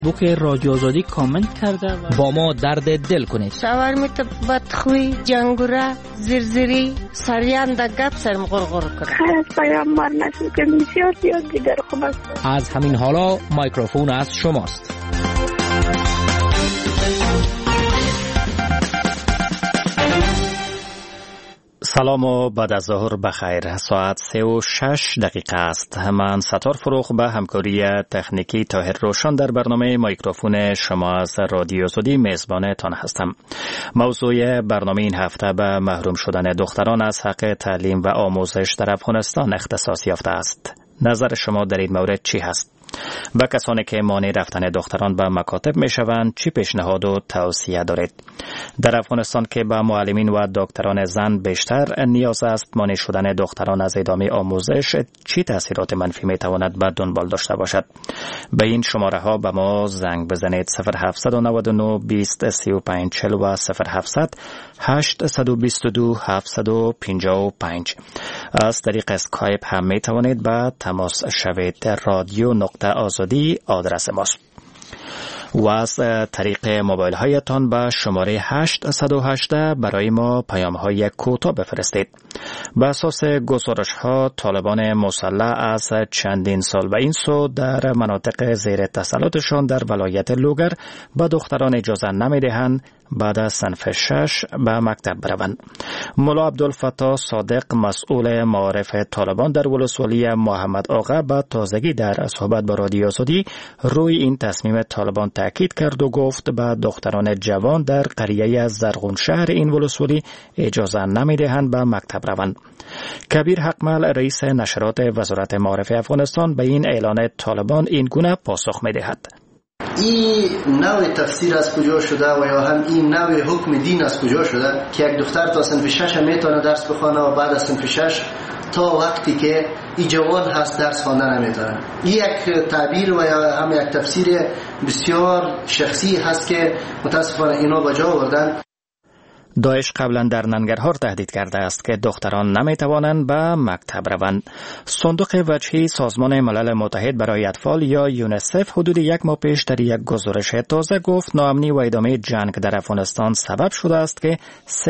بوک رادیو آزادی کامنت کرده و با ما درد دل کنید. شاورمیت بدخوی، جنگوره، زرزری، سریان دا گپ سرم غرغر کنه. خیلی پیامبر نسل که بسیار زیاد دیگر خوب است. از همین حالا مایکروفون از شماست. سلام و بعد از ظهر بخیر. ساعت 3:06 است. من ستار فروغ به همکاری تکنیکی طاهر روشن در برنامه مایکروفون شما از رادیو آزادی میزبانتان هستم. موضوع برنامه این هفته به محروم شدن دختران از حق تعلیم و آموزش در افغانستان اختصاص یافته است. نظر شما در این مورد چی هست؟ و کسانی که مانع رفتن دختران به مکاتب می شوند چی پیشنهاد و توصیه دارید؟ در افغانستان که به معلمین و دکتران زن بیشتر نیاز است، مانع شدن دختران از ادامه آموزش چی تاثیرات منفی می تواند به دنبال داشته باشد؟ به این شماره ها به ما زنگ بزنید: 0799 20 35 40 و 0700 822 755. از طریق اسکایپ هم می توانید به تماس شوید. رادیو.آزادی آدرس ماست. و از طریق موبایل هایتان به شماره 818 برای ما پیام های کوتاه بفرستید. به اساس گزارش ها طالبان مسلح از چندین سال به این سو در مناطق زیر تسلطشان در ولایت لوگر به دختران اجازه نمیدهند بعد از صنف 6 به مکتب بروند. ملا عبدالفتاح صادق مسئول معارف طالبان در ولسوالی محمد آقا به تازگی در صحبت با رادیو آزادی روی این تصمیم طالبان تاکید کرد و گفت به دختران جوان در قریه زرغون شهر این ولسوالی اجازه نمیدهند به مکتب روند. کبیر حقمل رئیس نشرات وزارت معارف افغانستان به این اعلان طالبان این گونه پاسخ می‌دهد: این نوع تفسیر از کجا شده و یا هم این نوع حکم دین از کجا شده که یک دختر تا صنف 6 میتونه درس بخونه و بعد از صنف 6 تا وقتی که این جوان هست درس خواندن نمیتونه. این یک تعبیر و یا هم یک تفسیر بسیار شخصی هست که متاسفانه اینا به جا آوردن. داعش قبلا در ننگرهار تهدید کرده است که دختران نمیتوانند به مکتب روند. صندوق وجهی سازمان ملل متحد برای اطفال یا یونیسف حدود یک ماه پیش در یک گزارش تازه گفت ناامنی و ادامه جنگ در افغانستان سبب شده است که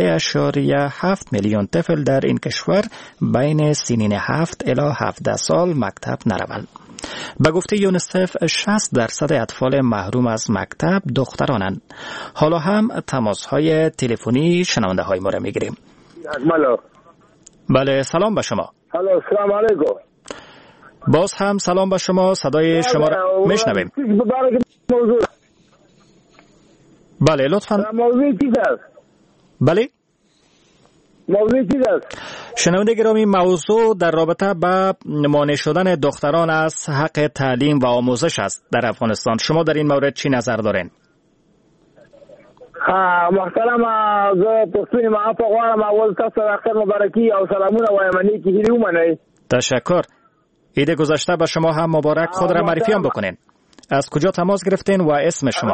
3.7 میلیون طفل در این کشور بین سنین 7 الی 17 سال مکتب نروند. به گفته یونیسف 60% اطفال محروم از مکتب دخترانند. حالا هم تماس‌های تلفنی شنونده های ما را میگیریم. بله، سلام به شما. سلام علیکم. باز هم سلام به شما. صدای شما را میشنویم. بله، لطفاً. موضوع چیز است؟ بله، موضوع چیز است؟ شنونده گرامی، موضوع در رابطه با مانع شدن دختران از حق تعلیم و آموزش است در افغانستان. شما در این مورد چی نظر دارین؟ محترم، زه پښتون یم. په غواړم اول تاسو اختر مبارکي او سلامونه وایم. نیکی هیلې ومنئ. تشکر. عید گذشته به شما هم مبارک. خود را معرفی هم بکنین. از کجا تماس گرفتین و اسم شما؟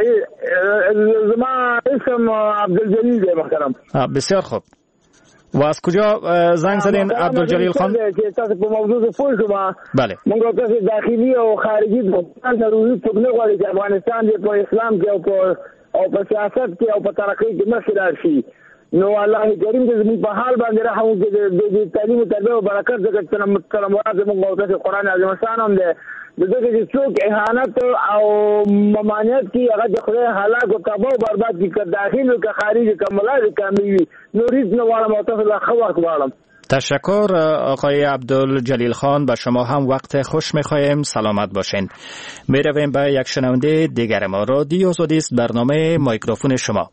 زما اسم عبدالجلیل دی محترم. بسیار خوب. و از کجا زنگ زدین عبدالجلیل خان؟ تاسو په موضوع پوه شوم. بله. موږ تاسو داخلي او خارجي دوستان ضروري څوک نه غواړي چې افغانستان دې په اسلام کې او په سیاست کې او په ترقۍ کې مخکې لاړ شي. نو الله کریم دې زموږ په حال باندې رحم وکړي. د تعلیم او تربیت او برکت ځکه چې مراد زموږ او تاسو قرآن عظیم شان هم دی. دغه چې څوک اهانت او ممانعت کی هغه د خدای هلاک او تباہ او برباد کی که داخل او که خارج کملای کامیوي نورید نو واړم او تاسو لا خبر کوم. تشکر آقای عبدالجلیل خان. به شما هم وقت خوش می‌خوایم. سلامت باشین. میرویم به یک شنونده دیگر ما. رادیو آزادی است، برنامه مایکروفون شما.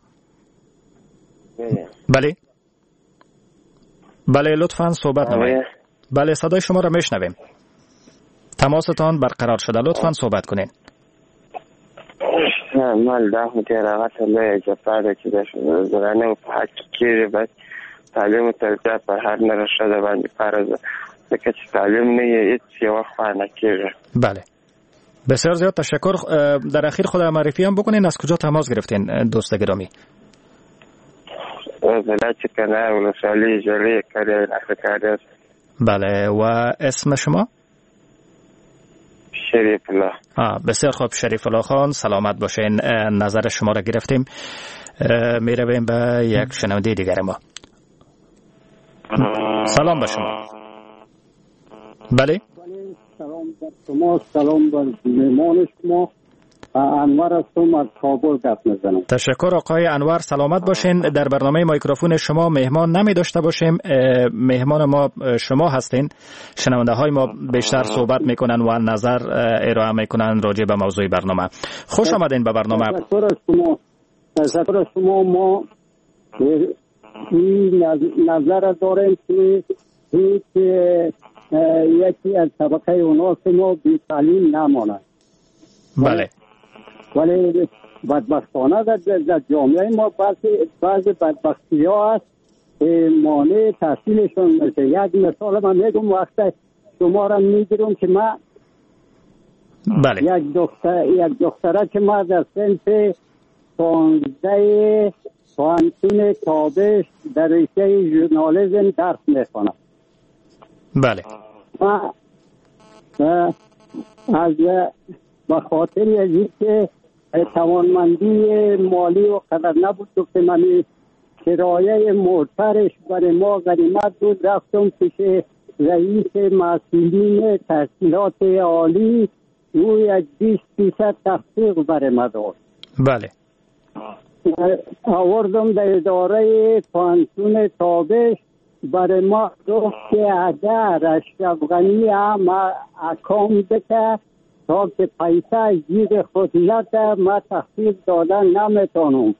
بله بله، لطفاً صحبت نمایید. بله، صدای شما را میشنویم. تماستان برقرار شده، لطفاً صحبت کنین. مال دا هوته راغته له جپاره چې د زرانه په حق کې بس تعلیم او تربیت په هر نه رشد باندې فرض ده چې تعلیم نه هیڅ یو خوانه کېږي. بله، بسیار زیاد تشکر. در اخیر خود معرفی هم بکنین. از کجا تماس گرفتین دوست گرامی؟ ولایت کنار ولسوالی جلی کاری افریقا. بله، و اسم شما؟ شریف الله. بسیار خوب شریف الله خان، سلامت باشین. نظر شما را گرفتیم. می رویم به یک شنونده دیگر ما. سلام به شما. بله. سلام بر شما، سلام بر مهمان شما. انور هستم از کابل گپ میزنم. تشکر آقای انور، سلامت باشین. در برنامه مایکروفون شما مهمان نمی داشته باشیم. مهمان ما شما هستین. شنونده های ما بیشتر صحبت میکنن و نظر ارائه میکنن راجع به موضوع برنامه. خوش آمدین به برنامه. تشکر از شما. ما این نظر داریم که یکی از طبقه اوناس ما بی تعلیم نماند. بله. ولی بدبختانه در جامعه ما بعضی بدبختی ها هست مانع تحصیلشون میشه. یک مثال من میگم، وقتی شما را میگیرم که من بله. یک دختره که من در صنف 15 پانتون تابش در رشته ژورنالیسم درس میخوانم. بله. من از به خاطر از اینکه توانمندی مالی و قدر نبود که من کرایه مرترش برای ما غنیمت بود، رفتم پیش رئیس مسئولین تحصیلات عالی، او یک 20% تخفیض برای ما داد. بله. آوردم در اداره پانتون تابش، برای ما گفت که اگر اشرف غنی هم اکام بکه تا که پیسه جیب خودیت ما تخفیض دادن نمیتونم.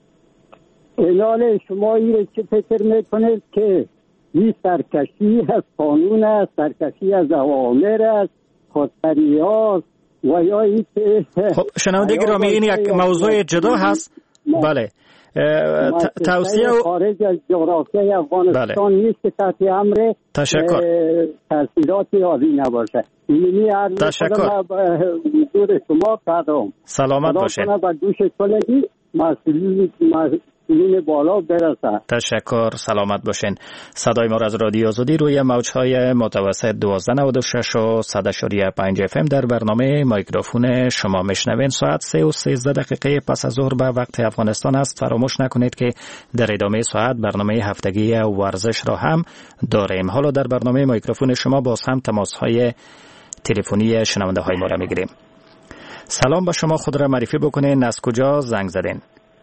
اینال شما این چه فکر میکنید که این سرکشی از قانون است، سرکشی از اوامر است، خودسری است و یا این که خب شنونده گرامی این یک موضوع جدا هست. بله. توصیه خارج از جغرافیای افغانستان نیست که تحت امر تاثیرات عالی نباشه. تشکر. دور شما کردم. سلامت باشین. با دوش کلگی مسئولین بالا برسه. تشکر، سلامت باشین. صدای ما از رادیو آزادی روی موج‌های متوسط 1296 و 100.5 FM در برنامه مایکروفون شما میشنوین. ساعت 3:13 پس از ظهر به وقت افغانستان است. فراموش نکنید که در ادامه ساعت برنامه هفتگی ورزش را هم داریم. حالا در برنامه مایکروفون شما باز هم تماس‌های تلفنی شنونده های ما را میگیریم. سلام، با شما خود را معرفی بکنین، از کجا زنگ زدین؟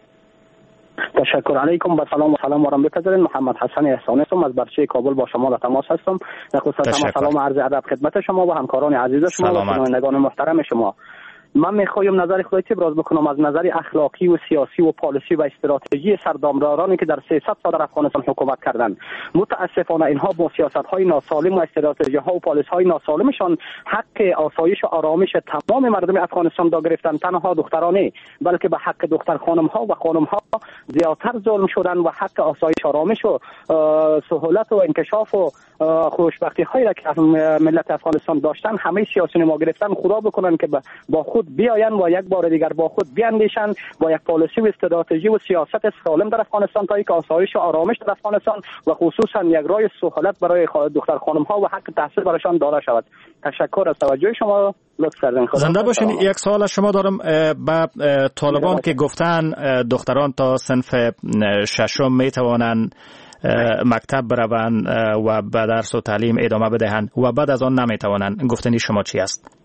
تشکر علیکم. با سلام و سلام وارم بپذیرین. محمد حسن احسانی هستم از برچه کابل، با شما در تماس هستم. خصوصا سلام عرض ادب خدمت شما و همکاران عزیز شما و شنوندگان محترم شما. من میخوایم نظر خودت ابراز بکنم از نظر اخلاقی و سیاسی و پالیسی و استراتژی سردمدارانی که در 300 سال در افغانستان حکومت کردند. متاسفانه اینها با سیاست‌های ناسالم و استراتژی‌ها و پالیسی‌های ناسالمشان حق آسایش و آرامش تمام مردم افغانستان را گرفتند. تنها دخترانه بلکه به حق دختر خانم‌ها و خانم‌ها زیادتر ظلم شدند و حق آسایش آرامش و سهولت و انکشاف و خوشبختی‌هایی را که ملت افغانستان داشتن همه سیاسیون ما گرفتن. خدا بکنن که با خود بیاین و یک بار دیگر با خود بیاندیشن با یک پالیسی و استراتژی و سیاست سالم در افغانستان تا که آسایش و آرامش در افغانستان و خصوصا یک راه سهولت برای دختر خانم ها و حق تحصیل برایشان داده شود. تشکر از توجه شما، لطف کردین. زنده باشین. یک سوال از شما دارم. به طالبان که گفتن دختران تا صنف ششم می توانند مکتب بروند و به درس و تعلیم ادامه بدهند و بعد از آن نمی توانند، گفتنی شما چی است؟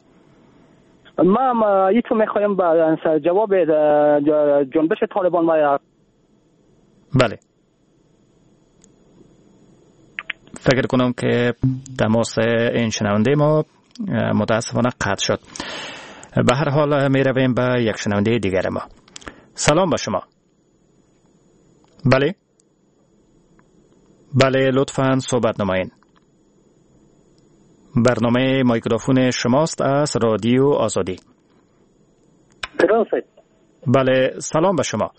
من ایتو میخوایم با جواب جنبش طالبان و بله فکر کنم که تماس این شنونده ما متاسفانه قطع شد. به هر حال می رویم به یک شنونده دیگر ما. سلام با شما. بله بله لطفاً صحبت نمایین. برنامه مایکروفون شماست از رادیو آزادی. درست. بله سلام به شما.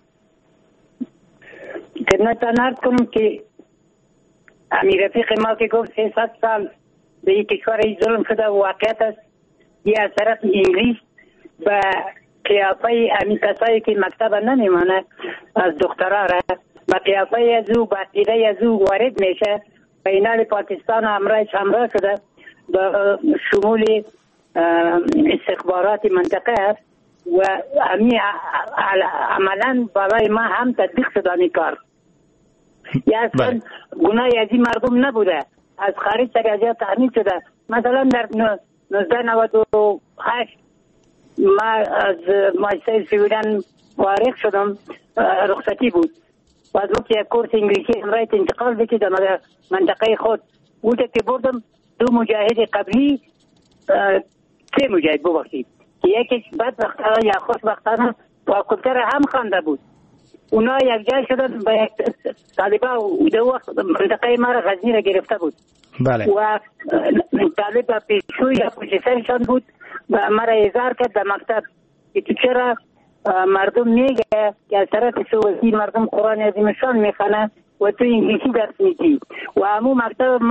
خدمتتان عرض کنم که امیر رفیق ما که گفت 300 سال به این کشور ظلم شده و واقعیت است. یه از طرف انگلیس به قیافه همین کسایی که مکتب نمیمانه از دخترها را به قیافه از او بسیده از او وارد میشه. بینال پاکستان همراهش همراه شده به شمول استخبارات منطقه است و همین عملا برای ما هم تطبیق شده این کار. یا اصلا گناهی از این مردم نبوده، از خارج سریعه تحمیل شده. مثلا در 1998 ما از مؤسسه سویدن فارغ شدم، رخصتی بود. بعد وقتی یک کورس انگلیسی هم باید انتقال بکردم در منطقه خود. اونجا که بردم 2 مجاهد قبلی 3 مجاهد ببخشید که یکیش بدبختانه یا خوشبختانه با کلتر هم خوانده بود. اونا یک جای شدن با یک طالبا و دو وقت منطقه ما را غزنی را گرفته بود. بله. و طالب پیشوی یا پشت سرشان بود و ما را اظهار کرد در مکتب که تو چرا مردم میگه که از طرف سوزی مردم قرآن عظیمشان میخوانند و تو انگلیسی درس میدی و همون مکتب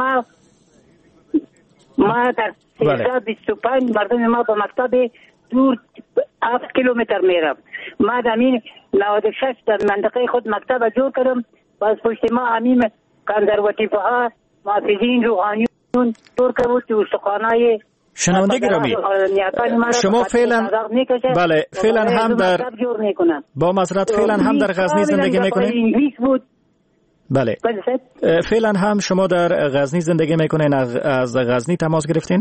ما در 325 مردم ما با مکتب دور 7 کیلومتر میرم. ما در این 96 در منطقه خود مکتب جور کردم و از پشت ما همین کاندرواتیفه ها محافظین روحانیون جور کرد تو استخوانای شنونده گرامی، شما فعلا هم در با معذرت فعلا هم در غزنی زندگی میکنید؟ بله. فعلا هم شما در غزنی زندگی میکنین؟ از غزنی تماس گرفتین؟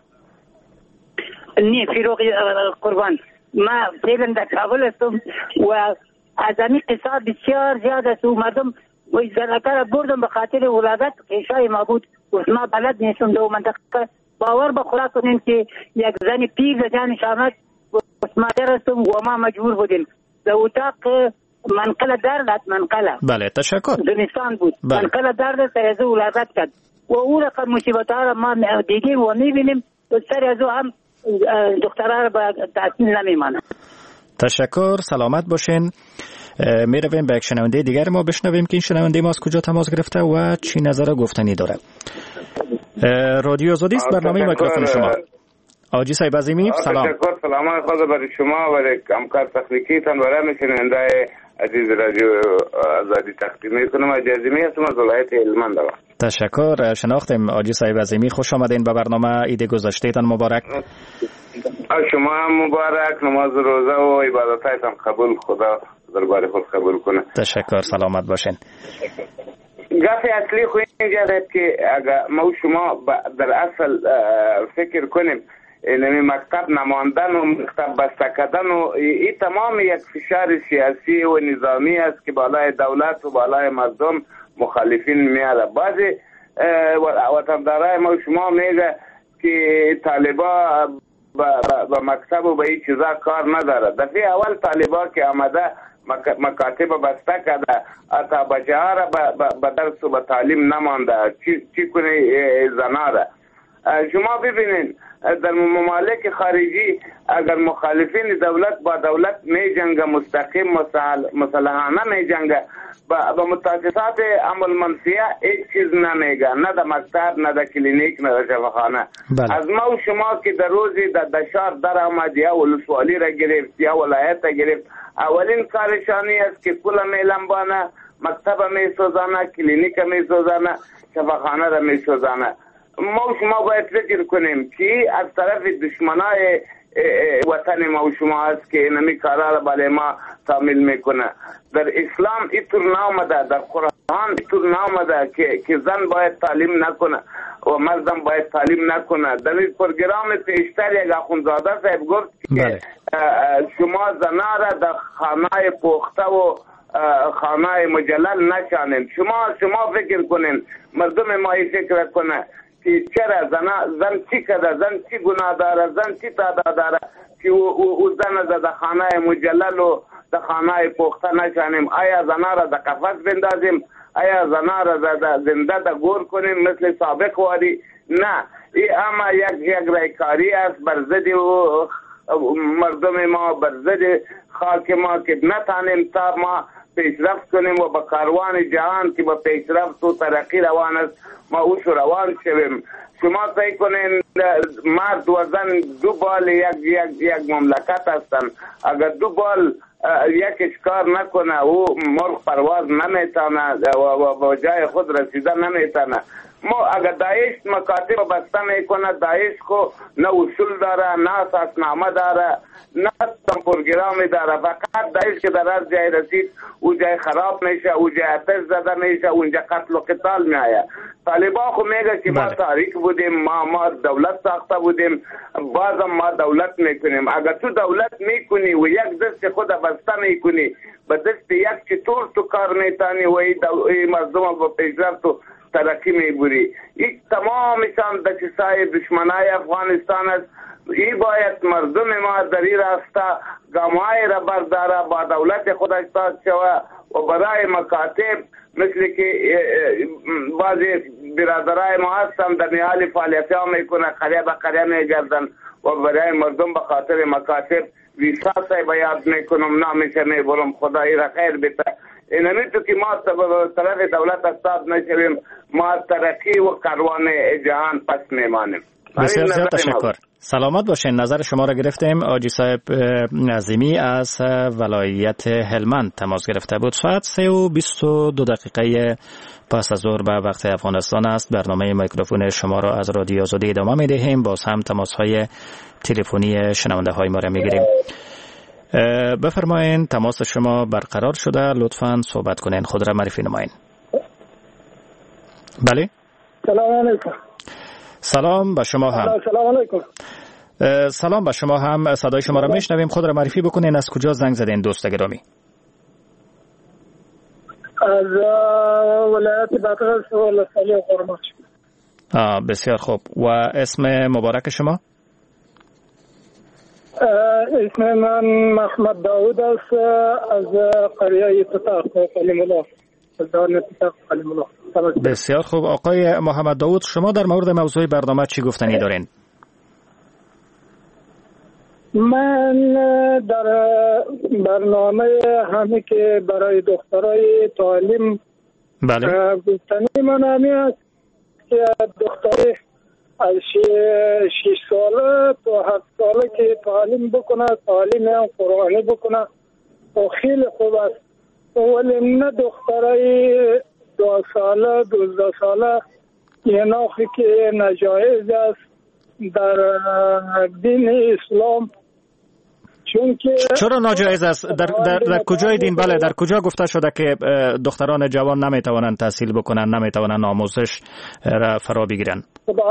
نه فیروق قربان، ما فعلا در کابل هستم و از این قصه بسیار زیاد است و مردم و زنکر بردم به خاطر ولادت کشای ما بود و ما بلد نیستم دو منطقه. باور بخورا کنیم که یک زن پیر در جانش آمد و مادر هستم و ما مجبور بودیم در اتاق منقل دردت منقله. بله تشکر. دونستان بود. منقل دردت از ولادت کرد و او رقم مصیبت ها را ما دیدیم و میبینیم و سر از او هم دخترها را به تحصیل نمیمانه. تشکر، سلامت باشین. می رویم به یک شنونده دیگر ما بشنویم که این شنونده ما از کجا تماس گرفته و چی نظر گفتنی داره. رادیو آزادی است، برنامه میکروفون شما. آجی صاحب عظیمی سلام. تشکر، سلامت خدا برای شما و همکار تکنیکی تان برای شنونده عزیز رادیو آزادی تقدیم میکنم. آجی عظیمی هستم از ولایت هلمند. تشکر، شناختیم آجی صاحب عظیمی، خوش آمدین به برنامه. عید گذشته تان مبارک. شما هم مبارک، نماز روزه و عبادتایتان قبول، خدا دربار خود قبول کنه. تشکر، سلامت باشین. گفت اصلی خو اینجا که اگر ما شما در اصل فکر کنیم اینمی مکتب نماندن و مکتب بسته کردن و این تمام یک فشار سیاسی و نظامی است که بالای دولت و بالای مردم مخالفین میاره. بعضی وطندارای ما شما میگه که طالبا با مکتب و به این چیزا کار نداره. دفعه اول طالبا که آمده مکاتب بسته کرده، اتا بچه ها را به درس و به تعلیم نمانده، چی کنه زنا را. شما ببینین در ممالک خارجی اگر مخالفین دولت با دولت می جنگه، مستقیم مسلحانه می جنگه، با متاسسات عمل منفیه هیچ چیز نمیگه، نه در مکتب، نه در کلینیک، نه در شفاخانه. از ما و شما که در روزی در شهر در آمد یا ولسوالی را گرفت یا ولایت را گرفت، اولین کارشانی است که پول می لنبانه، مکتب می سوزانه، کلینیک می سوزانه، شفاخانه را می سوزانه. ما و شما باید فکر کنیم که از طرف دشمنای وطن ما و شما است که اینمی کارا را برای ما تعمیل میکنه. در اسلام اینطور نامده، در قرآن اینطور نامده که زن باید تعلیم نکنه و مردم باید تعلیم نکنه. در این پروگرام پیشتر یک اخوندزاده صاحب گفت که شما زنا را در خانه پخته و خانه مجلل نشانید. شما فکر کنین، مردم ما فکر کنه که چرا زن چی کرده، زن چی گناه داره، زن چی تعداد داره که او زن در خانه مجلل و در خانه پخته نشانیم. آیا زنا را در قفس بندازیم؟ آیا زنا را زنده در گور کنیم مثل سابق واری؟ نه، این اما یک رایکاری است بر ضد مردم ما، بر ضد خاک ما که نتانیم تا ما پیشرفت کنیم و با کاروان جهان که با پیشرفت و ترقی روان است ما اوش روان شویم. شما فکر کنین مرد و زن دو بال یک مملکت هستن. اگر دو بال یکش کار نکنه او مرغ پرواز نمیتونه و با جای خود رسیده نمیتونه. ما اگر داعش مکاتب بسته میکنه، داعش کو نه اصول داره، نه اساسنامه داره، نه پروگرام داره. فقط داعش که در هر جای رسید او جای خراب میشه، او جای آتش زده میشه، اونجا قتل و قتال میآید. طالبان خو میگه که ما تاریک بودیم، ما دولت ساخته بودیم، بازم ما دولت میکنیم. اگر تو دولت میکنی و یک دست خود بسته میکنی به دست یک چطور تو کار میتانی و این مردم با پیشرفت و ترقی میبری. این تمامشان دسیسای دشمنای افغانستان است. این باید مردم ما در این راسته گامهای را برداره، با دولت خودش ساز شوه و برای مکاتب مثل که بعضی برادرای ما هستن در نهال فعالیت ها میکنه، قریه به قریه میگردن و برای مردم به خاطر مکاتب ویساسای باید میکنم نامیشه میبرم. خدایی را خیر بیته. اینمی تو که ما طرف دولت استاد نشویم، ما ترقی و کاروان جهان پس میمانیم. بسیار زیاد تشکر. سلامت باشین. نظر شما را گرفتیم. آجی صاحب نظیمی از ولایت هلمند تماس گرفته بود. ساعت 3:22 پس از ظهر به وقت افغانستان است. برنامه میکروفون شما را از رادیو آزادی ادامه میدهیم. باز هم تماس های تلفنی شنونده های ما را میگیریم. بفرمایین. تماس شما برقرار شده. لطفاً صحبت کنین. خود را معرفی نمایین. بله. سلام علیکم. سلام به شما هم. سلام علیکم. سلام به شما هم. صدای شما را میشنویم. خود را معرفی بکنین. از کجا زنگ زدین دوست گرامی؟ از ولایت بادغیس ولسوالی قرماش. بسیار خوب. و اسم مبارک شما؟ اسم من محمد داود است، از قریه تطاق قلیم الله. بسیار خوب. آقای محمد داود، شما در مورد موضوع برنامه چی گفتنی دارین؟ من در برنامه همه که برای دخترای تعلیم گفتنی من همی است که دختری از 6 ساله تا 7 ساله که تعلیم بکنه، تعلیم هم قرآنی بکنه و خیلی خوب است. ولی نه دخترای 2 ساله 12 ساله یه نوعی که ناجایز است در دین اسلام. چرا ناجایز است؟ در کجای دین؟ بله، در کجا گفته شده که دختران جوان نمیتوانند تحصیل بکنند، نمیتوانند آموزش را فرا بگیرند؟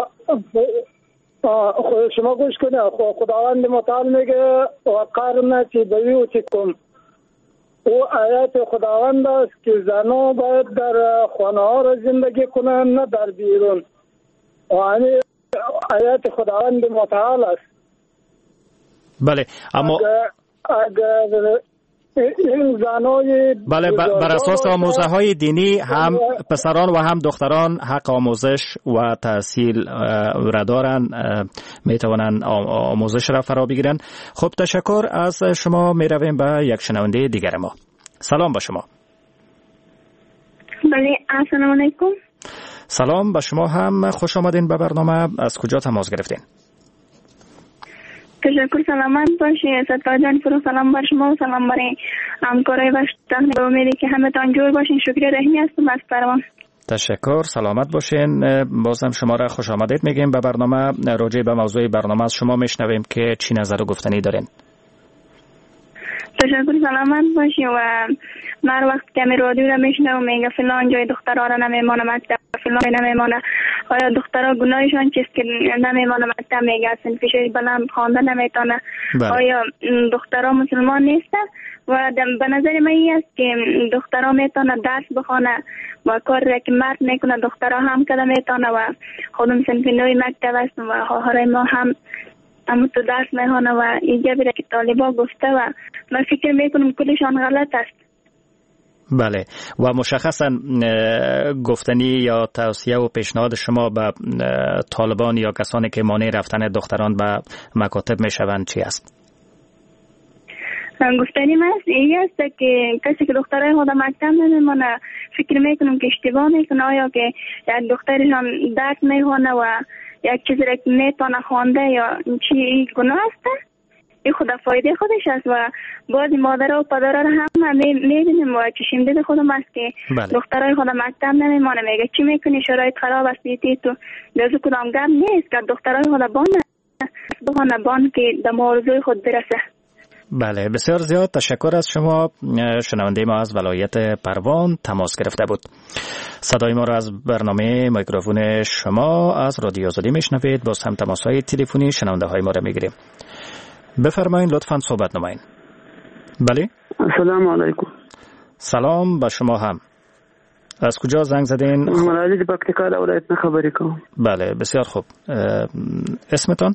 شما گوش کنید. خداوند متعال میگه وقرن فی بیوتکم. او آیات خداوند است که زنان باید در خانه ها را زندگی کنند، نه در بیرون. یعنی آیات خداوند متعال است. بله، اما اگر این زنای بر اساس آموزه های دینی هم پسران و هم دختران حق آموزش و تحصیل را دارند، می توانند آموزش را فرا بگیرند. خب تشکر از شما. می رویم به یک شنونده دیگر ما. سلام به شما. بله، السلام علیکم. سلام به شما هم. خوش آمدین به برنامه. از کجا تماس گرفتین؟ تشکر. سلامت باشی. ستار جان فرو سلام بر شما و سلام برای همکارای و تحلیل امیدی که همه تان جور باشین. شکر رحمی هستم از فرمان. تشکر. سلامت باشین. بازم شما را خوش آمدید میگیم به برنامه. راجع به موضوع برنامه از شما میشنویم که چی نظر و گفتنی دارین. تشکر. سلامت باشی. و من وقت که می رادیو را میشنوم میگه فلان جای دخترها را نمیمانه مکتب، فلان نمیمانه. آیا دخترها گناهشان چیست که نمیمانه مکتب؟ میگه اصلا پیشش بلند خوانده نمیتونه. آیا دخترها مسلمان نیستن؟ و به نظر من این است که دخترها میتونه درس بخونه و کار که مرد میکنه دخترها هم کده میتونه و خودم صنف نوی مکتب است و خواهرای ما هم اما تو درس میخونه و اینجا بیره که طالبا گفته و من فکر میکنم کلشان غلط است. بله، و مشخصا گفتنی یا توصیه و پیشنهاد شما به طالبان یا کسانی که مانع رفتن دختران به مکاتب میشوند چی است؟ گفتنی من این است که کسی که دخترای خود مکتب نمیمانه فکر میکنم که اشتباه میکنه. آیا که یک دخترشان درس میخونه و یک چیزی را که میتونه خوانده یا چی گناه است؟ این خود فایده خودش است و بعضی مادرها و پدرها هم میبینیم و چشم دید خودم است که دخترای خود مکتب نمیمانه، میگه چی میکنی شرایط خراب است دیتی تو دازو کدام گپ نیست که دخترای خود بان که دم آرزوی خود برسه. بله بسیار زیاد تشکر از شما. شنونده ما از ولایت پروان تماس گرفته بود. صدای ما را از برنامه میکروفون شما از رادیو آزادی میشنوید. باز هم تماس‌های تلفنی شنونده های ما را میگیریم. بفرمایید لطفاً صحبت نمایید. بله السلام علیکم. سلام با شما هم. از کجا زنگ زدین؟ محمد علی پکتیکا ولایت خبری کوم. بله بسیار خوب. اسمتون؟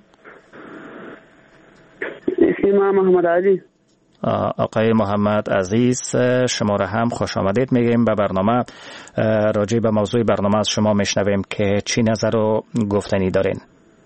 اسم محمد علی. آقای محمد عزیز شما را هم خوش آمدید میگیم به برنامه. راجع به موضوع برنامه از شما میشنویم که چی نظر و گفتنی دارین؟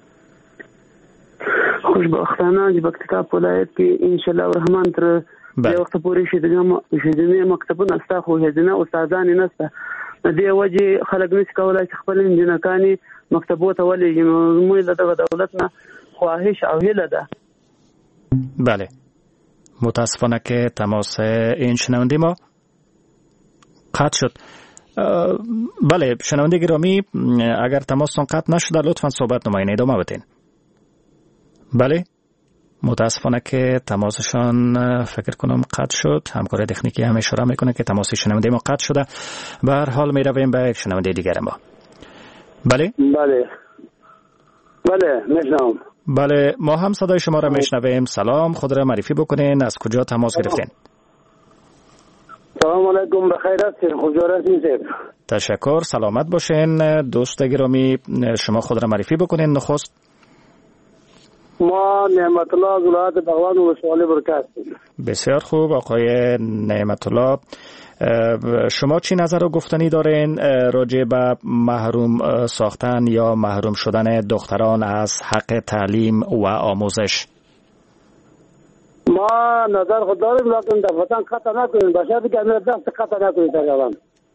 خوشبختانه پکتیکا ولایت کې ان شاء الله الرحمن تر وخت پورې شیدنه مکتبونه استا خو هدنه استادان نسته دې وجه خلک نس کولای خپل انجنکانی مکتبو ته ولې موږ له دولت نه خواهش او هیله ده. بله متاسفانه که تماس این شنونده ما قطع شد. بله شنونده گرامی اگر تماستون قطع نشده لطفا صحبت نمایین ادامه بدین. بله متاسفانه که تماسشان فکر کنم قطع شد. همکار تکنیکی هم اشاره میکنه که تماس شنونده ما قطع شده. به هر حال میرویم به شنونده دیگر ما. بله میشنوم. بله ما هم صدای شما را میشنویم. سلام، خود را معرفی بکنین، از کجا تماس گرفتین؟ سلام علیکم، بخیر هستین؟ خوشحال هستین؟ تشکر، سلامت باشین. دوست گرامی شما خود را معرفی بکنین نخست. ما نعمت الله از ولایت بغلان و ولسوالی برکت. بسیار خوب آقای نعمت الله، شما چی نظر و گفتنی دارین راجع به محروم ساختن یا محروم شدن دختران از حق تعلیم و آموزش؟ ما نظر خود داریم لیکن دفتن قطع نکنیم، بشر که امیر دست قطع نکنیم تقریبا.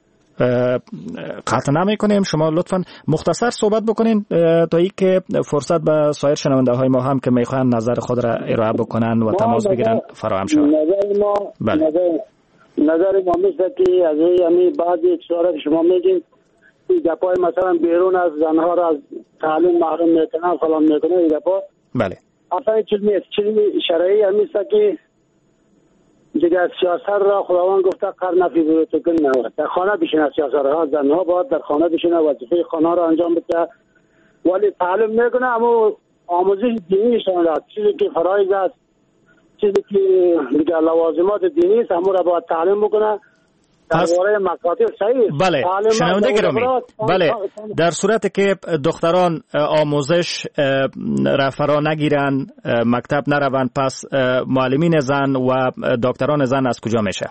قطع نمی کنیم. شما لطفا مختصر صحبت بکنین تا ای که فرصت به سایر شنونده های ما هم که میخوان نظر خود را ارائه بکنن و تماس بگیرن فراهم شود. نظر ما میشه که از همین بعضی چیزها که شما میگین گپای مثلا بیرون از زنها را از تعلیم محروم میکنن فلان میکنن این گپا. بله اصلا چیز نیست. چیز شرعی همیشه که دیگه سیاست را خداوند گفته قرن فی بیوتکن نباید در خانه بشینه. سیاست ها زنها باید در خانه بشینه، وظیفه خانه را انجام بده، ولی تعلیم میکنه اما آموزش دینی شامل چیزی که فرایض است، چیزی که دیگه لوازمات دینی است همون را باید تعلیم بکنه. درباره مکاتب صحیح. بله شنونده گرامی، بله در صورتی که دختران آموزش را فرا نگیرن، مکتب نروند، پس معلمین زن و دکتران زن از کجا میشه؟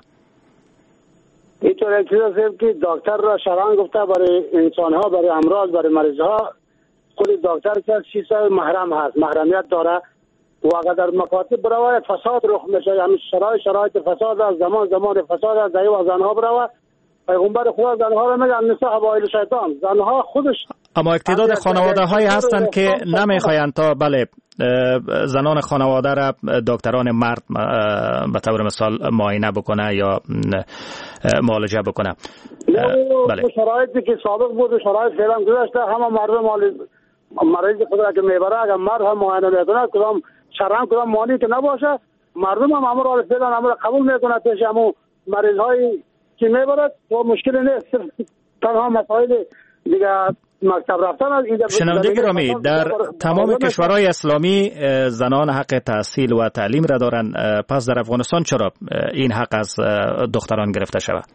اینطور چیز است که دکتر را شرعاً گفته برای انسان ها، برای امراض، برای مریض ها خود دکتر که چیزای محرم هست، محرمیت داره و اگر در مکاتب برای فساد رخ میشه، یعنی شرایط فساد از زمان فساد از ضعیف و زنها برای پیغمبر خدا زنها را میگن نساء حبایل شیطان، زنها خودش. اما اقتدار خانواده هایی هستند که نمیخواین تا بله زنان خانواده را دکتران مرد به طور مثال معاینه بکنه یا معالجه بکنه. بله شرایطی که سابق بود و شرایط فعلا گذشته، همه مردم مریض خود را که میبره اگر مرد هم معاینه میکنه کدام شرعاً کدام مانعی که نباشه، مردم هم امر را فعلا امر قبول میکنه پیش همون مریض های که میبره تو مشکلی نیست. تنها مسائل دیگه مکتب رفتن از شنونده گرامی در تمام کشورهای اسلامی زنان حق تحصیل و تعلیم را دارن، پس در افغانستان چرا این حق از دختران گرفته شود؟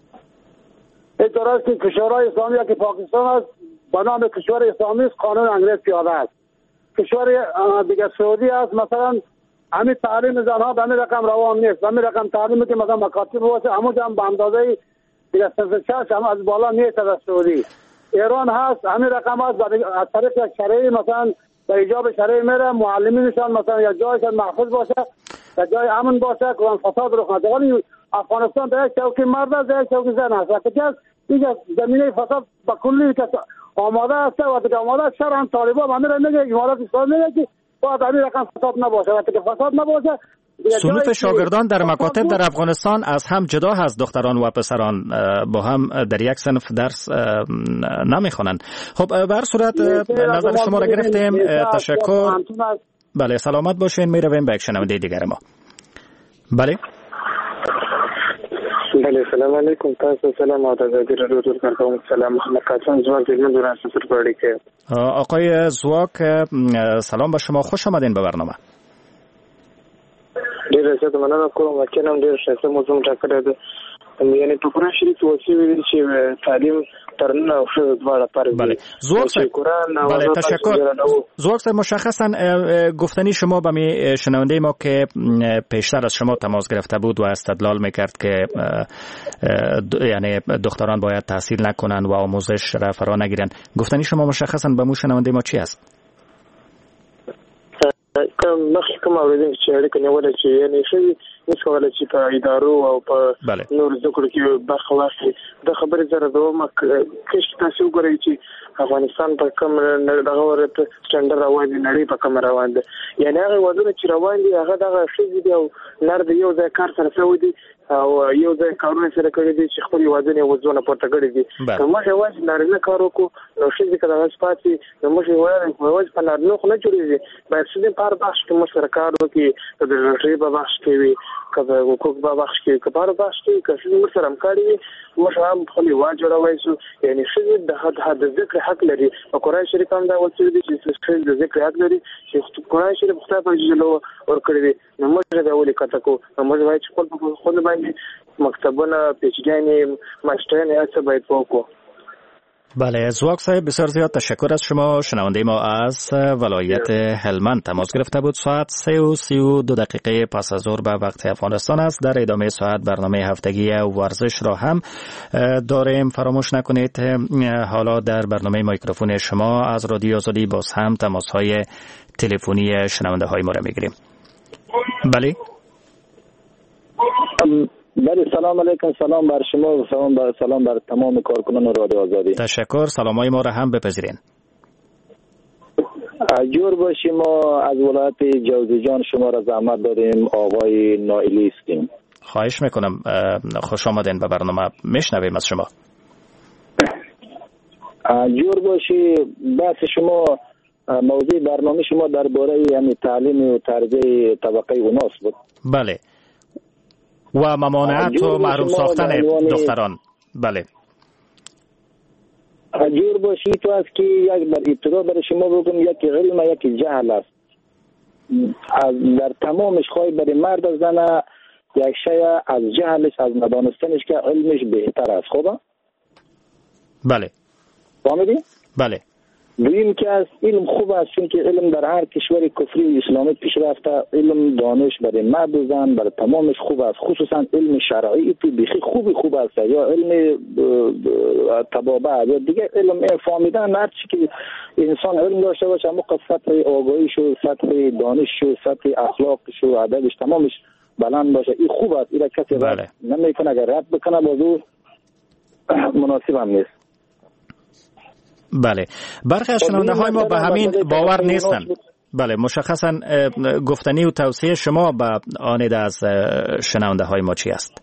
این طور است که کشورهای اسلامی که پاکستان است به نام کشور اسلامی است، قانون انگریز پیاده است. کشور دیگه سعودی است مثلا همین تعلیم زنها به همین رقم روان نیست، به همین رقم تعلیمی که مثلا مکاتب باشه همون هم به اندازه دیگه سرچش هم از بالا نیست. در سعودی ایران هست همین رقم هست، از طریق یک شرعی مثلا به ایجاب شرعی میره، معلمینشان مثلا یک جایشان محفوظ باشه، یک جای امن باشه که فساد رخ نده. ولی افغانستان در یک چوکی مرد است، در یک چوکی زن است. دیگه زمینه فساد با کلی که آماده است و دیگه آماده شرعاً طالبان همین را میگه، امارات اسلامی میگه که باید همین رقم فساد نباشه. وقتی که فساد نباشه صنوف شاگردان در مکاتب در افغانستان از هم جدا هست. دختران و پسران با هم در یک صنف درس نمیخوانند. خب به هر صورت نظر شما را گرفتیم. تشکر. بله سلامت باشین. میرویم به یک شنونده دیگر ما. بله بله سلام علیکم. تاسو سلام او د رادیو ټول کارکوونکو سلام. محمد قاسم زواک من دوران سفرپاړی کې. آقای زواک سلام به شما، خوش آمدین به برنامه. ډیر زیات مننه کوم. مکنم ډیر ښه موضوع ټاکلې ده. یعنی په قرآن شریف کې ویل چې تعلیم ترنه او ښه دواړه فرض دي. زواک صاحب بله تشکر. زواک صاحب مشخصا گفتنی شما به می شنونده ما که پیشتر از شما تماس گرفته بود و استدلال میکرد که یعنی دختران باید تحصیل نکنن و آموزش را فرا نگیرن، گفتنی شما مشخصا به مو شنونده ما چی است؟ مخکې کوم اوریدل چې اړیکه نیول چې یعنی شي نسوله چې په ادارو او په نور ذکر کې برخه واخلي. د خبرې زره دوه کښ تاسو وګورئ چې افغانستان په کوم دغه ورته سټانډرډ روان دي، نړۍ په کوم روان ده. یعنی هغه ودونه چې روان دي هغه دغه شي دي او نر د یو ځای کار سره سوي دي او یو ځای کارونه سره کړی دي چې خپل وادونه وځونه پورته کړی دي. کومه هوا چې نارینه کار وکړو نو شي چې کله سپاتي نو موږ وایو په نارینه خو نه جوړیږي. باید چې په هر بخش کې موږ سره کار وکړي، د ژوند په بخش کې وي، کله حقوق په بخش کې، په هر بخش کې چې موږ سره همکاري وي، موږ هم خپل واجب جوړوي. یعنی شي د ذکر حق لري. په قرآن شریف هم دا وایي چې د ذکر حق لري چې قرآن شریف خدای په جلو ورکړي دي. نو موږ دا ولې کته کو موږ وایو چې خپل باندې مکتبونه پیچیدگی ماشترین هست باید پاکو. بله زواک صاحب بسیار زیاد تشکر از شما. شنونده ما از ولایت هلمند تماس گرفته بود. ساعت 3:32 پس از ظهر به وقت افغانستان است. در ادامه ساعت برنامه هفتگی ورزش را هم داریم. فراموش نکنید حالا در برنامه میکروفون شما از رادیو آزادی باز هم تماس های تلفنی شنونده های ما را میگیریم. بله بله سلام علیکم. سلام بر شما و سلام بر تمام کارکنان رادیو آزادی. تشکر. سلامای ما را هم بپذیرین. جور باشیم. ما از ولایت جوزجان شما را زحمت داریم. آقای نائلی هستیم. خواهش میکنم. خوش آمدین به برنامه. میشنویم از شما. جور باشی. بحث شما موضوع برنامه شما درباره یعنی تعلیم و تربیت طبقه اوناس بود. بله و ممانعت و محروم ساختن دختران. بله جور باشی تو است که یک در ابتدا برای شما بگم یکی علم یکی جهل است. در تمامش خواهی برای مرد و زن یک شیء از جهلش از ندانستنش که علمش بهتر است. خوبه؟ بله فهمیدی؟ بله. دویم که از علم خوب است چون که علم در هر کشور کفری و اسلامی پیش رفته. علم دانش برای مرد و زن برای تمامش خوب است، خصوصا علم شرعی تو بیخی خوب است یا علم طبابه یا دیگه علم فهمیدن هر چی که انسان علم داشته باشه اما سطح آگاهیش و سطح دانشش و سطح اخلاقش و ادبش تمامش بلند باشه. این خوب است. این کسی رد نمیکنه، اگر رد بکنه بازو مناسب هم نیست. بله برخی از شنونده های ما به همین باور نیستن. بله مشخصا گفتنی و توصیه شما به آن از شنونده های ما چی است؟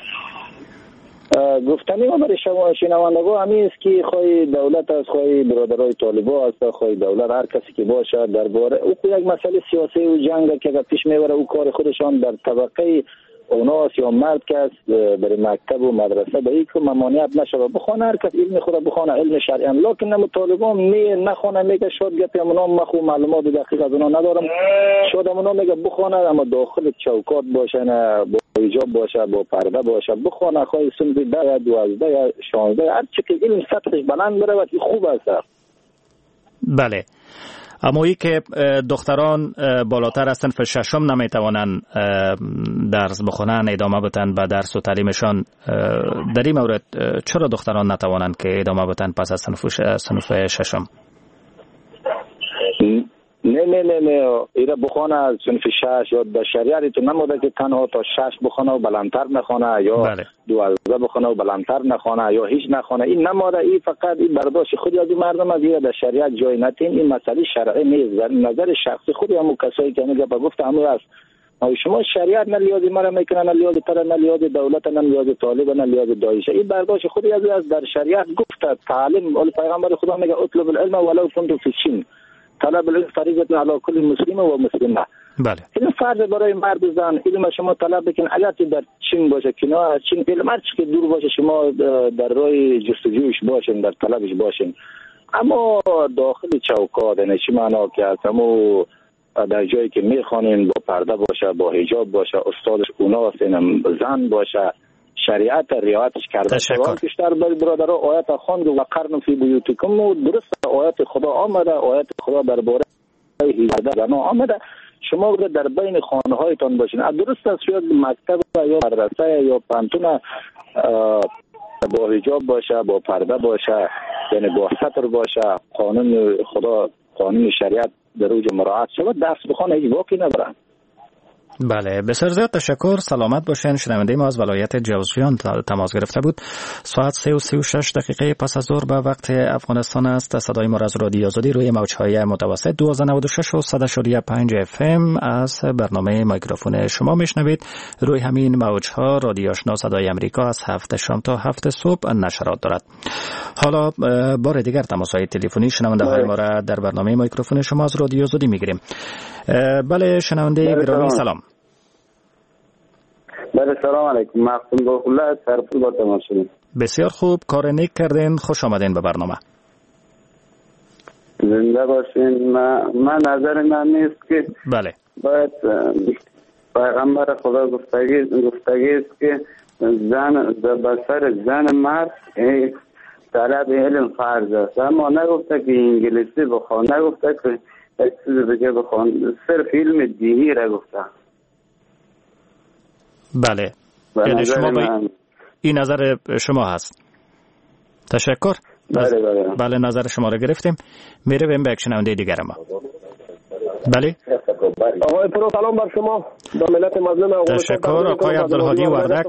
گفتنی ما برای شما شنوندگان همین است که خواهی دولت است، خواهی برادرای طالبان است، خواهی دولت هر کسی که باشه درباره او یک مسئله سیاسی و جنگ که پیش میبره او کار خودشان در طبقه اوناس یا مرد که برای مکتب و مدرسه به یک ممانعت نشه بخونه. هر کس علم خود بخونه، علم شرعی. لکن نمو طالبان نخونه میگه شاید گپی امونا مخو معلومات دقیق از اونا ندارم. شاید امونا میگه بخونه اما داخل چوکات باشه، نه با حجاب باشه، با پرده باشه بخونه. خواهی سنبی 10 12 16 هر چی که علم سطحش بلند بره و خوب است. بله اما ای که دختران بالاتر از صنف ششم نمیتوانند درس بخونن، ادامه بدن به درس و تعلیمشان، در این مورد چرا دختران نتوانند که ادامه بدن پس از صنف ششم؟ نه ایره بخونه از صنف 6 یا در شریعت تو نموده که تنها تا 6 بخونه و بلندتر نخونه یا 12 بخونه و بلندتر نخونه یا هیچ نخونه. این نموده، این فقط این برداشت خودی از مردم از در شریعت جای نتین. این مسئله شرعی نیست، نظر شخصی خودی همون کسایی که میگه گفت همون است. شما شریعت نه لیاز ما را میکنه، نه لیاز تر، نه لیاز دولت، نه لیاز طالب، نه لیاز داعش. این برداشت خودی از در شریعت گفت. تعلیم اول پیغمبر خدا میگه اطلب العلم ولو كنت في الصين. طلب العلم فریضه علی کل مسلم و مسلمه. بله. این فرض برای مرد و زن. علم شما طلب بکن، اگر در چین باشه، کنار چین علم هر چی که دور باشه شما در راه جستجویش باشین، در طلبش باشین. اما داخل چوکات نه چی معنا که اما در جایی که میخوانیم با پرده باشه، با حجاب باشه، استادش اوناست، اینم زن باشه، شریعت رعایتش کرده. سوال بیشتر برادر آیات خواند و قرن فی بیوتکم و درست آیات خدا آمده، آیات خدا درباره زنا آمده. شما در بین خانه هایتان باشین. درست است شاید مکتب یا مدرسه یا پانتون با حجاب باشه، با پرده باشه، یعنی با ستر باشه، قانون خدا، قانون شریعت در اوج مراعات شود، درس بخونه هیچ واقعی ندارن. بله، بسیار زیاد تشکر. سلامت باشین. شنونده ما از ولایت جوزجان تماس گرفته بود. ساعت 3:36 دقیقه پس از ظهر به وقت افغانستان است. صدای ما از رادیو آزادی روی موج‌های متوسط 1296 و 100.5 FM از برنامه میکروفون شما میشنوید. روی همین موج‌ها رادیو آشنا صدای امریکا از 7 شام تا 7 صبح نشرات دارد. حالا بار دیگر تماس‌های تلفنی شنونده‌های ما را در برنامه میکروفون شما از رادیو آزادی میگیریم. بله شنونده گرامی سلام. بله سلام علیکم. مقصود گلخوله از سرپل با تماس شدیم. بسیار خوب، کار نیک کردین. خوش آمدین به برنامه. زنده باشین. من نظر من نیست که بله باید پیغمبر خدا گفتگی است که زن به سر زن مرد طلب علم فرض است، اما نگفته که انگلیسی بخوان، نگفته که یک چیز دیگه بخوان، صرف علم دینی را گفته. بله، یعنی شما این نظر شما هست. تشکر. بله نظر شما را گرفتیم. میره بیم به یک شنونده دیگر ما. بله آقای پرو سلام بر شما، با ملت مظلوم. تشکر آقای عبدالهادی وردک.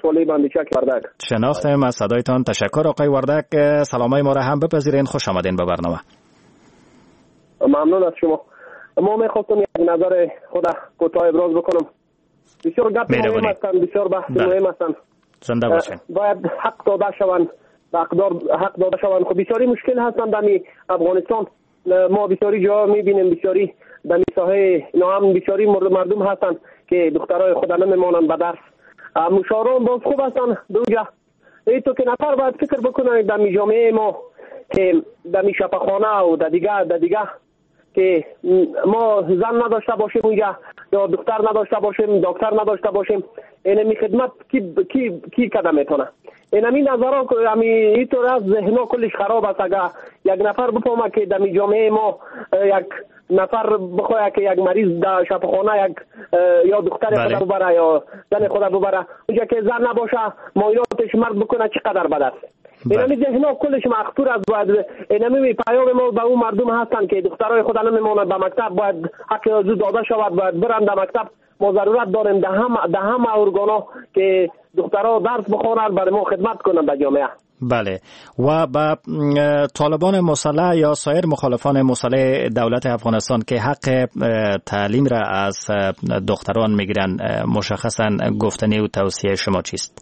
شناختم از صدایتان. تشکر آقای وردک. سلامای ما را هم بپذیرین. خوش آمدین به برنامه. ممنون از شما. ما میخواستم یک نظر خود کوتاه ابراز بکنم. بسیار گپ مهم هستند، بسیار بحث مهم هستند. زنده باشین. باید حق داده شوند، حق داده شوند. خب بسیاری مشکل هستند در افغانستان. ما بسیاری جا میبینیم، بسیاری در ساحه نام بسیاری مردم هستند که دخترای خود نمیمانند به درس. مشاوران باز خوب هستند دوجا. ایتو که نفر باید فکر بکنه در جامعه ما که در شفاخانه و در دیگه که ما زن نداشته باشیم اونجا یا دختر نداشته باشیم، دکتر نداشته باشیم، اینمی خدمت کی کدام میتونه؟ اینمی نظرها اینطور از ذهنها کلش خراب است. اگر یک نفر بفهمه که در جامعه ما یک نفر بخواه که یک مریض در شفاخانه یک یا دختر خود ببره یا زن خود ببره، اونجا که زن نباشه معایناتش مرد بکنه چقدر بد است. اینمی ذهنها کلش مخطور است. باید اینمی پیام ما به اون مردم هستند که دخترای خود نمیمونند به مکتب، باید حق زود داده شود، باید برند در مکتب. ما ضرورت داریم در همه ارگانا که دخترها درس بخوانند، برای ما خدمت کنند به جامعه. بله، و با طالبان مسلح یا سایر مخالفان مسلح دولت افغانستان که حق تعلیم را از دختران میگیرن، مشخصا گفتنی و توصیه شما چیست؟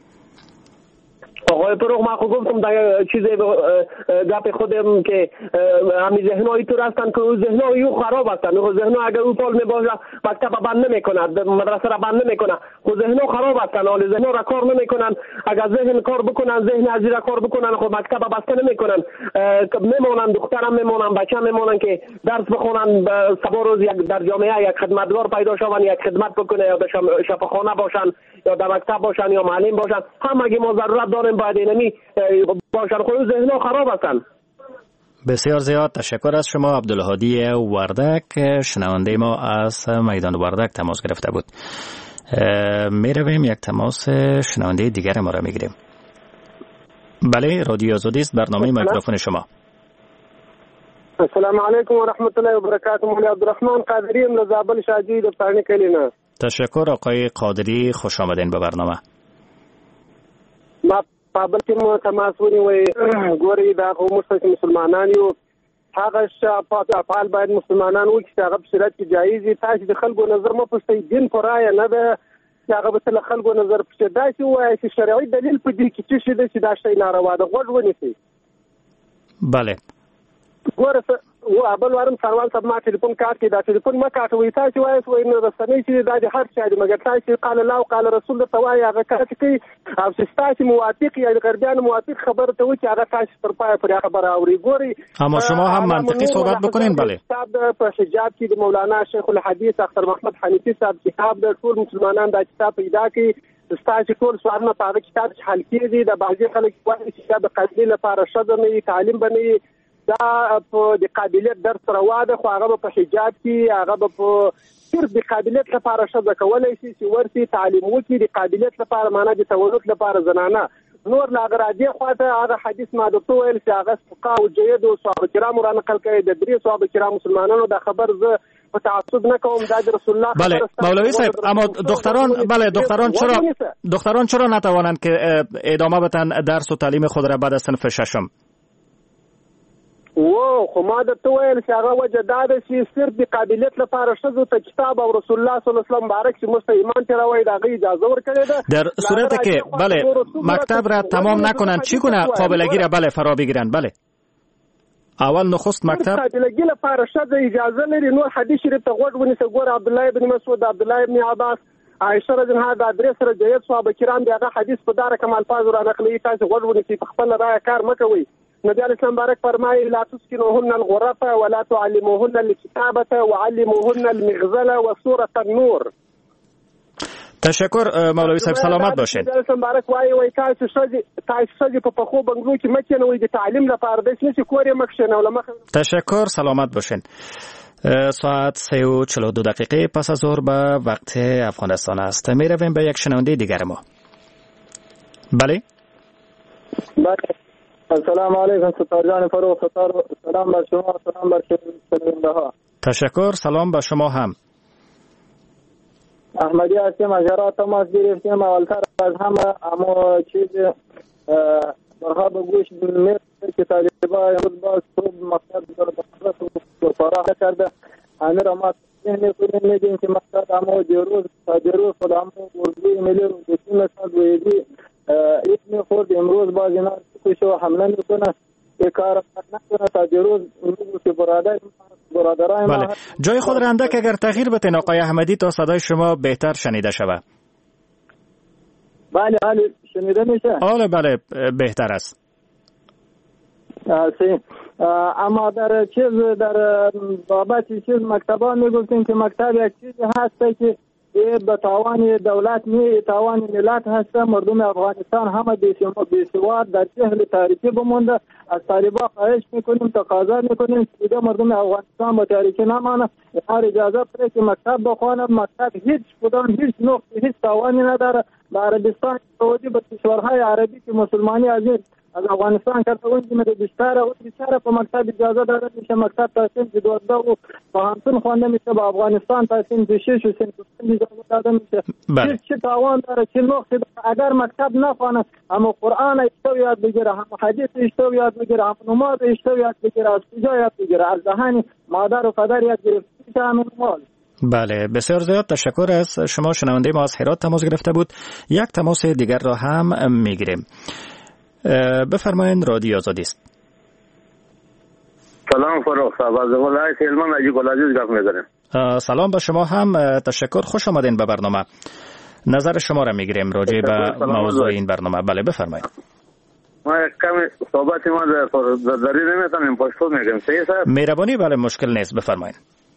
آقای پروغ ما خود گفتم در چیز گپ خودم که همین ذهن‌ها اینطور هستند که ذهن‌ها یو خراب هستند. ذهن‌ها اگر او فعال میباشه مکتب بند نمی‌کند، مدرسه را بند نمی‌کنه. خود ذهن‌ها خراب هستند، حال ذهن‌ها را کار نمی‌کنند. اگر ذهن کار بکنن، ذهن از را کار بکنن، خود مکتب بسته نمی‌کنن. میمونن دخترم میمونن، بچه‌ام میمونن که درس بخونن، صبح روز یک در جامعه یک خدمتگار پیدا شون، یک خدمت بکنه، یا در شفاخانه باشن یا در مکتب باشن یا معلم باشن. همه ما ضرورت داریم باید اینمی باشن. خود ذهن‌ها خراب هستند. بسیار زیاد تشکر از شما. عبدالهادی وردک شنونده ما از میدان وردک تماس گرفته بود. می رویم یک تماس شنونده دیگر ما را میگیریم. بله رادیو آزادی است، برنامه میکروفون شما. السلام علیکم و رحمت الله و برکاته. مولانا عبدالرحمن قادری ام زابل شاجی د پرانی کلینا. تشکر آقای قادری، خوش آمدین به برنامه. ما پابل کې تماس ونیوي ګوري دا قوم مسلمانان یو هغه افعال باید مسلمانان وکړي چې هغه په شریعت کې جایز دي. تاسو د خلکو نظر مو پوښتئ، دین پرای نه ده چې هغه به تل خلکو نظر پوښتي. دا چې وایي چې شرعي دلیل په دې کې څه شي ده چې دا شی ناروا ده، غوږ ونیسئ. بله ګوره و ابل وارم سروال صاحب ما ټلیفون کاټ کې دا ټلیفون ما کاټوي. تاسو وایي سوې نه رسنۍ چې دا د هر چا دي، مګر تاسو قال الله او قال رسول الله توای هغه کاټ کوي او چې تاسو موافق یا غربیان موافق خبره ته وکړي هغه تاسو تر پای پر خبره اوري. ګوري اما شما هم منطقي صحبت بکنین. بله کتاب په حجاب کې د مولانا شیخ الحدیث اختر محمد حنیفی صاحب کتاب د ټول مسلمانانو د کتاب پیدا کړي. ستاسو ټول سوالونه په هغه کتاب کې حل کړي. د بعضي خلک وایي چې د قبیله لپاره شذ نه تعلیم بنئ، دا په د قابلیت درس رواده، خو هغه په حجاب کې هغه په صرف د قابلیت لپاره شذ کولای شي چې ورسي تعلیم وکړي. د قابلیت لپاره معنا د تولد لپاره زنانه نور لا غراډي خواته هغه حدیث ما د تو ویل چې هغه فقها او جید او صحابه کرام را نقل کړي. د درې صحابه کرام مسلمانانو دا خبر ز په تعصب نه کوم، دا د رسول الله. بله مولوی صاحب، اما دختران چرا نتوانند که ادامه بدن درس و تعلیم خود را بعد از صنف ششم؟ خو ما د تو ویل چې هغه وجه دا ده چې صرف د قابلیت لپاره شذو ته کتاب او رسول الله صلی الله علیه وسلم مبارک چې مسلمان تراوی دا غي اجازه ورکړي ده. در صورت که بله مکتب را تمام نکنند چگونه قابلگی را بله فرا بگیرند؟ بله اول نخست مکتب قابلگی لپاره شذ اجازه لري. نور حدیث شریف ته غوډ ونیسه. ګور عبد الله ابن مسعود، عبد الله ابن عباس، عائشه رضی الله عنها د درې سره جید صحابه کرام دغه حدیث په دار کمال الفاظ را نقلي. تاسو غوډ ونیسئ، په خپل رائے کار مکوئ. نبی علیہ السلام بارک فرمایي لا تسكنوهن الغرفه ولا تعلموهن الكتابه وعلموهن المغزله وسوره النور. تشکر مولوی صاحب، سلامت باشین. نبی علیہ السلام بارک وایي تاسو شذ په پخو بنگلو کې مکه نه وي د تعلیم لپاره د نشي کورې مکشنه ولما. تشکر، سلامت باشین. ساعت 3:42 دقیقه پس از ظهر به وقت افغانستان است. می رویم به یک شنونده دیگر ما. بله السلام علیکم ستار جان فروخ ستار، سلام بر شما، سلام بر شنونده ها. تشکر، سلام به شما هم. احمدی هستیم از هرات تماس گرفتیم. اولتر از همه اما چیز برها به گوش میرسه که طالبان امروز باز خوب مقصد در فراغ کرده. همه را ما تنظیم میدیم که مقصد اما دیروز خود اما ورزوی ملی رو بسیم سال ویدی اسم خورد امروز باز اینا کشو حمله میکنه کار نکنه تا دیروز امروز که برادرای ما. جای خود را اندک اگر تغییر بتین آقای احمدی تا صدای شما بهتر شنیده شود. بله شنیده میشه؟ بله بهتر است. اما در بابت چیز مکتبان میگفتیم که مکتب یک چیزی هست که به تاوان دولت نه تاوان ملت هست. مردم افغانستان همه بیسواد در جهل تاریکی بمونده. از طالبان خواهش میکنیم، تقاضا میکنیم که مردم افغانستان با تاریکی نمانه. هر اجازه پره که مکتب بخوانه. مکتب هیچ کدام هیچ نقطه هیچ تاوانی نداره. به عربستان سعودی به کشورهای عربی که مسلمانی از افغانستان کرده اونجا میره بیشتر په مکتب اجازه داده میشه. مکتب تحصیل که 12 و پوهنتون خوانده میشه. با افغانستان تحصیل 26 و سن اجازه داده میشه. چه تاوان داره، چه نقصی داره. اگر مکتب نخوانه اما قرآن اشتو یاد بگیره، هم حدیث اشتو یاد بگیره، هم نماز اشتو یاد بگیره، از کجا یاد بگیره؟ از ذهن مادر و پدر یاد گرفته میشه همین مال. بله بسیار زیاد تشکر از شما. شنونده ما از هرات تماس گرفته بود. یک تماس دیگر را هم میگیریم. بفرمایید، رادیو آزادی است. سلام فروخ صاحب، از ولایت هلمند اجی گل‌عزیز گپ می‌زنم. سلام به شما هم، تشکر، خوش آمدین به برنامه. نظر شما را میگیریم راجع به موضوع این برنامه. بله بفرمایید. ما کمی صحبت ما در نمیتونم پشتو میگم. صحیح صاحب؟ مهربانی. بله مشکل نیست، بفرمایید.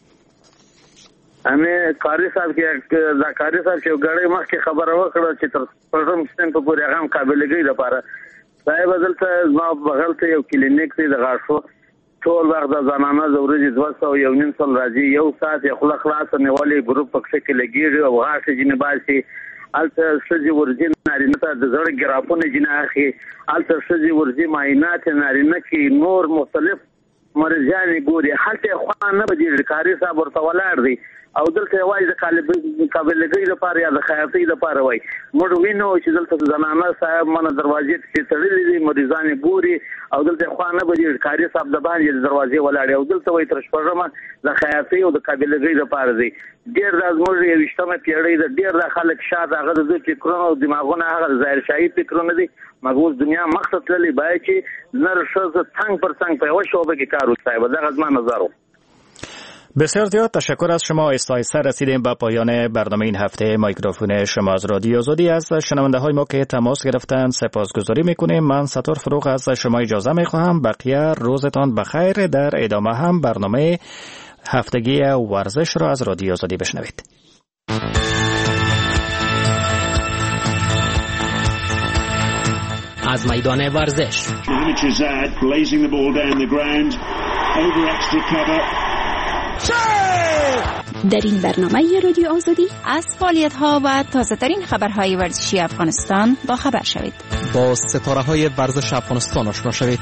همه قاری صاحب که غړي مخکې خبره وکړه چې تر پرم سن په پورې هغه قابلیت لپاره صاحب دلته ما بغل ته یو کلینیک دی د غاښو ټول وخت د زنانه زوري 201 سال راځي. یو ساعت یې خلک خلاص نیولې ګروپ پکې کې لګیږي او غاښ جنې باسي. الته سږي ورځي نارینه ته د زړه ګرافونه جناخي. الته سږي ورځي معاینات نارینه کې نور مختلف مرجان ګوري هلته خو نه بدی کاری صاحب ورته ولاړ دی او دلته وایي د قابلګۍ لپاره یا د خیاطۍ لپاره وایي موږ وینو چې دلته زنانه صاحب منه دروازې ته تړلې دي مریضان ګوري او دلته خو نه بدی کاری صاحب د باندې دروازې ولاړ او دلته وایي تر شپږمه د خیاطۍ او د قابلګۍ لپاره دی ډیر د زموږ یو وشتمه پیړۍ د ډیر د خلک شاته هغه د فکرونو او دماغونه هغه ظاهر شاهي فکرونه دي مګوز دنیا مقصد لري باید چې نر شوز څنګه پر څنګه په شوبه کې کار وکړي دا غزما نظر. بسیار زیاد تشکر از شما. آهسته رسیدیم به پایان برنامه این هفته مایکروفون شما از رادیو آزادی. از شنونده های ما که تماس گرفتن سپاسگزاری میکنیم. من ستار فروغ از شما اجازه میخواهم. بقیه روزتان بخیر. در ادامه هم برنامه هفتگی ورزش را از رادیو آزادی بشنوید. از میدان ورزش در این برنامه رادیو آزادی از فعالیت‌ها و تازه‌ترین خبرهای ورزشی افغانستان با خبر شوید. با ستاره‌های ورزش افغانستان آشنا شوید.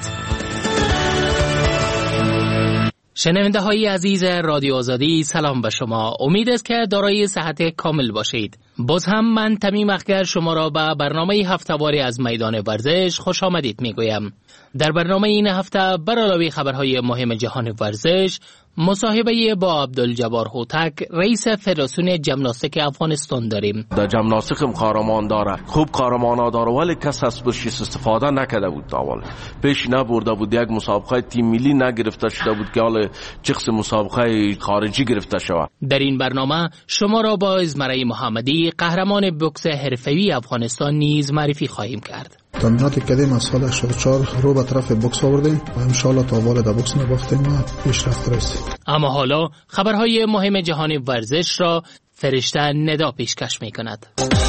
شنونده های عزیز رادیو آزادی سلام به شما. امید است که دارای صحت کامل باشید. باز هم من تمیم اخگر شما را به برنامه هفته‌واری از میدان ورزش خوش آمدید میگویم. در برنامه این هفته بر علاوه خبرهای مهم جهان ورزش مصاحبه با عبدالجبار هوتک رئیس فدراسیون ژیمناستیک افغانستان داریم. در ژیمناستیک هم قهرمان داره، خوب قهرمانا داره ولی کس از بهش استفاده نکرده بود. اول پیش نبرده بود، یک مسابقه تیم ملی نگرفته شده بود که حالا چخص مسابقه خارجی گرفته شود. در این برنامه شما را با ازمرای محمدی قهرمان بوکس حرفه‌ای افغانستان نیز معرفی خواهیم کرد. تمرینات کردیم از سال 84 رو به طرف بوکس آوردیم و ان شاء الله تا بالا در بوکس نباختیم و پیشرفت رسیدیم. اما حالا خبرهای مهم جهان ورزش را فرشته ندا پیشکش می‌کند.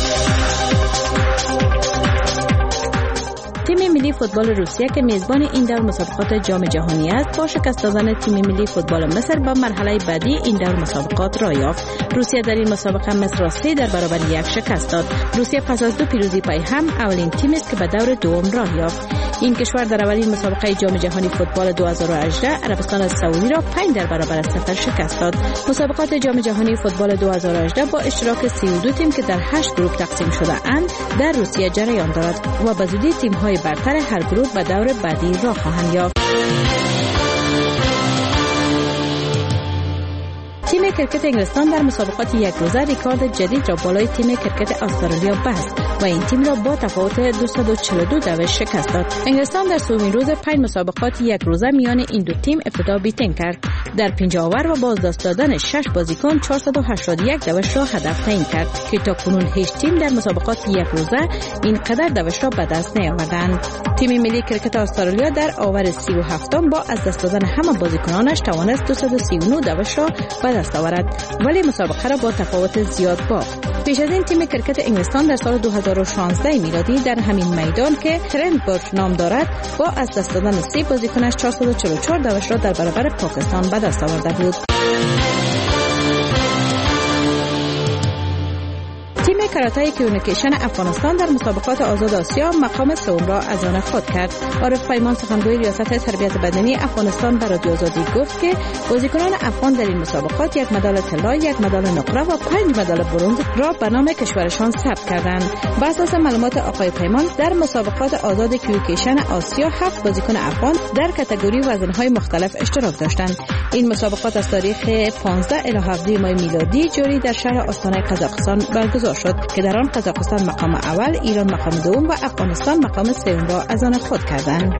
تیم ملی فوتبال روسیه که میزبان این دور مسابقات جام جهانی است با شکست دادن تیم ملی فوتبال مصر به مرحله بعدی این دور مسابقات را یافت. روسیه در این مسابقه مصر را 3 در برابر 1 شکست داد. روسیه پس از 2 پیروزی پای هم اولین تیم است که به دور دوم راه یافت. این کشور در اولین مسابقه جام جهانی فوتبال 2018 عربستان سعودی را 5 در برابر 0 شکست داد. مسابقات جام جهانی فوتبال 2018 با اشتراک 32 تیم که در 8 گروه تقسیم شده اند در روسیه جریان دارد و به زودی تیم‌های برتر هر گروه به دور بعدی راه خواهند یافت. تیم کرکت انگلستان در مسابقات یک روزه ریکارد جدید را بالای تیم کرکت استرالیا بست و این تیم را با تفاوت 242 دوش شکست داد. انگلستان در سومین روز 5 مسابقات یک روزه میان این دو تیم ابتدا بیتن کرد. در 50 اوور و بازداشت دادن 6 بازیکن 481 دوش را هدف تعیین کرد که تا کنون هیچ تیم در مسابقات یک روزه اینقدر دوش را به دست نیاوردند. تیم ملی کرکت استرالیا در اوور 37 با از دست دادن همه بازیکنانش توانست 239 دوش را به دست آورد ولی مسابقه را با تفاوت زیاد باخت. پیش از این تیم کرکت انگلستان در سال 2016 میلادی در همین میدان که ترنت برج نام دارد با از دست دادن 3 بازیکنش 444 دوش را در برابر پاکستان به دست آورده بود. تیم کاراته کیونیکیشن افغانستان در مسابقات آزاد آسیا مقام سوم را از آن خود کرد. عارف پیمان سخنگوی ریاست تربیت بدنی افغانستان به رادیو آزادی گفت که بازیکنان افغان در این مسابقات 1 مدال طلا، 1 مدال نقره و 5 مدال برنز را به نام کشورشان ثبت کردند. بر اساس معلومات آقای پیمان در مسابقات آزاد کیونیکیشن آسیا 7 بازیکن افغان در کاتگوری وزن‌های مختلف اشتراک داشتند. این مسابقات از تاریخ 15 الی 17 ماه میلادی جاری در شهر آستانه قزاقستان برگزار شد که در آن قزاقستان مقام اول، ایران مقام دوم و افغانستان مقام سوم را از آن خود کردند.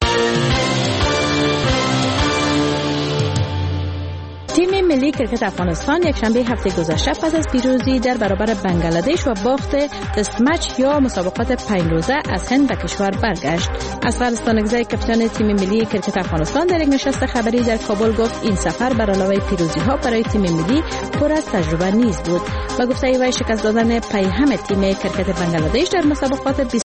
تیم ملی کرکت افغانستان یک شنبه هفته گذشته پس از پیروزی در برابر بنگلادش و باخت تست مچ یا مسابقات 5 روزه از هند به کشور برگشت. اصغر استانکزی کاپیتان تیم ملی کرکت افغانستان در یک نشست خبری در کابل گفت این سفر بر علاوه پیروزی ها برای تیم ملی پر از تجربه نیز بود. با گفته وی شکست دادن پای هم تیم کرکت بنگلادش در مسابقات